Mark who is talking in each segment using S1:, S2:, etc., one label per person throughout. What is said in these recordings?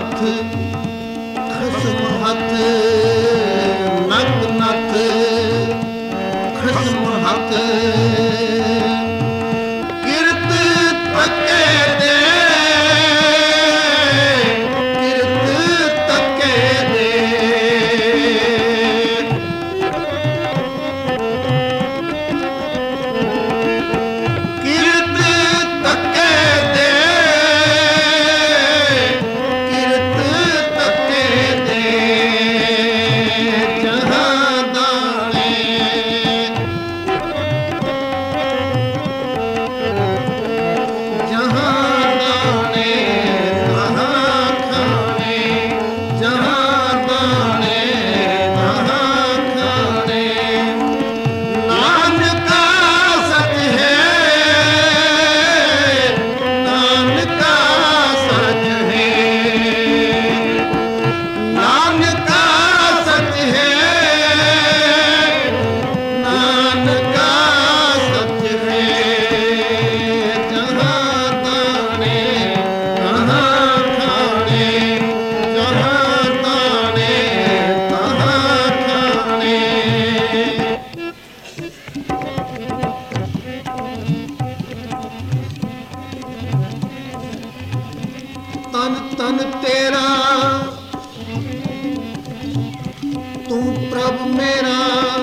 S1: हथ खसम हथ नक नथ खसम हथ किरत तके दे किरत तके दे किरत तके दे किरत तके दे जहां दाने जहां दाने तहां खाने जहां दाने तहां खाने नानका सच है नानका सच है नानका सच है नानका सच है जहां दाने तहां खाने जहां दाने तहां खाने तन तन तेरा तू प्रभु मेरा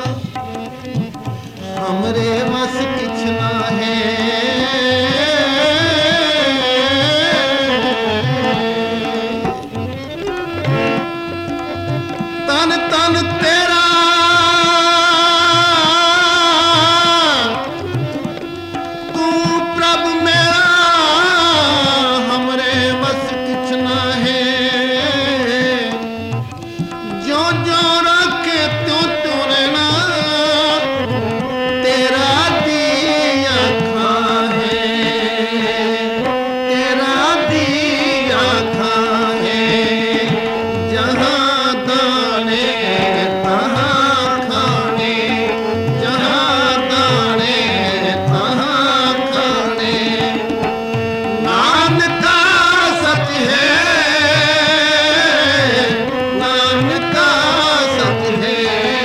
S1: हमरे वस किछ ना है तन तन तेरा तू प्रभु मेरा हमरे बस किछ ना है जो जो रखे त्यों त्यों रहना तेरा दिया खा है तेरा दिया खा है जहां दाने तहां खाने जहां दाने तहां खाने नानका सच है नानका सच है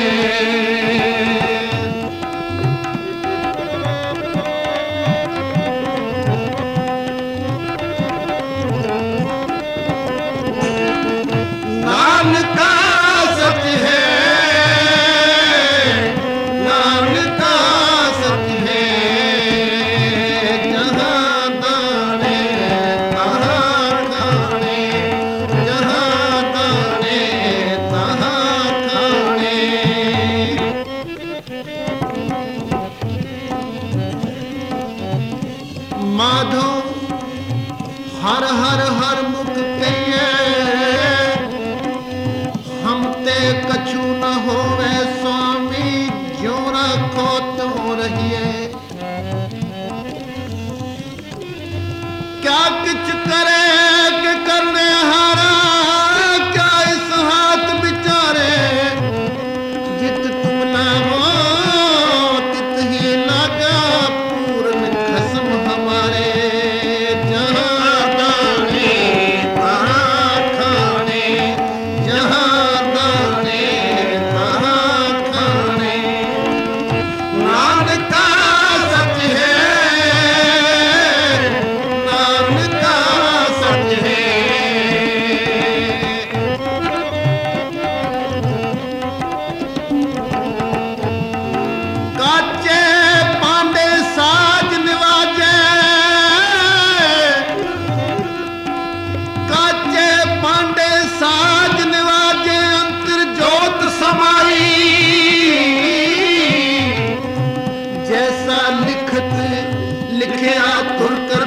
S1: नानका सच है नानका सच है जहां दाने तहां खाने जहां दाने तहां खाने माधो हर हर हर मुख कहिए हम ते कछु न होवे स्वामी जो रखो तो रहिए क्या किच करे कि करने हारा क्या इस हाथ बिचारे जित तुम ना हो तित ही लागा पूर्ण खसम हमारे जहां दाने तहां खाने जहां दाने तहां खाने नानका सच है नानका सच है काचे पांडे साज निवाजे काचे पांडे साज निवाजे अंतर जोत समाई जैसा लिखत लिखया तुर कर